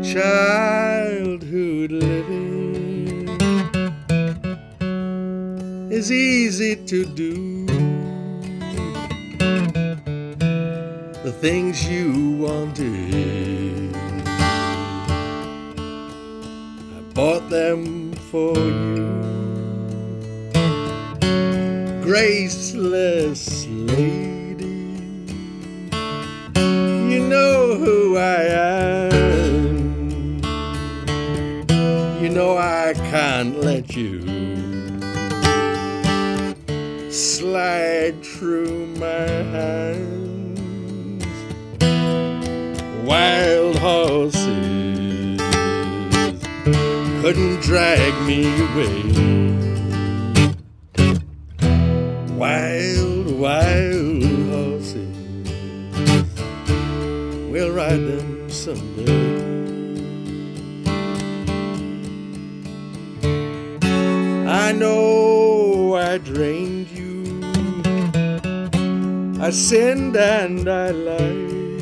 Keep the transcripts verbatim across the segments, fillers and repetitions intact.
Childhood living is easy to do. The things you wanted, I bought them for you. Graceless lady, you know who I am. You know I can't let you slide through my hands. Wild horses couldn't drag me away. Wild, wild horses, we'll ride them someday. I know I drained you, I sinned and I lied.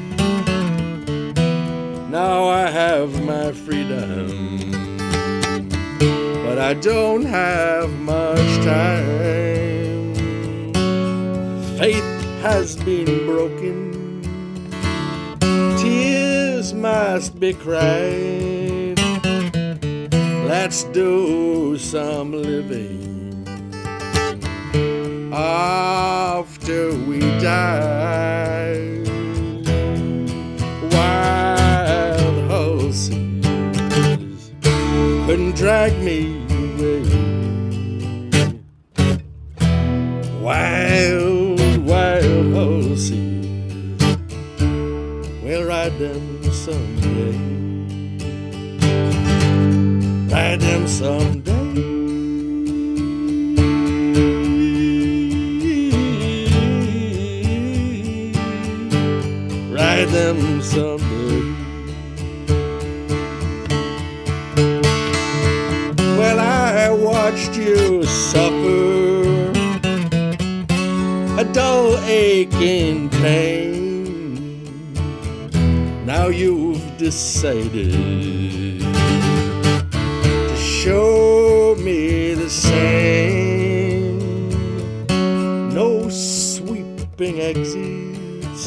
Now I have my freedom, but I don't have much time. Faith has been broken, tears must be cried. Let's do some living after we die. Wild horses couldn't drag me away. Wild, wild horses, we'll ride them someday. Ride them someday. Ride them someday. Well, I watched you suffer a dull aching pain. Now you've decided to show me the same. No sweeping exits,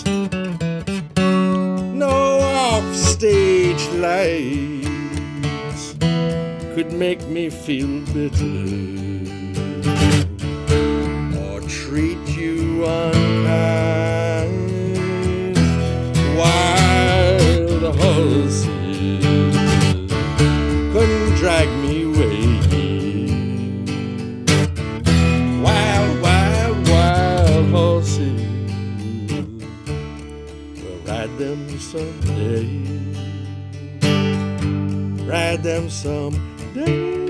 no offstage lights could make me feel bitter or treat you unkind. Wild horses couldn't drag me away. Wild, wild, wild horses, we'll ride them someday. Ride them someday.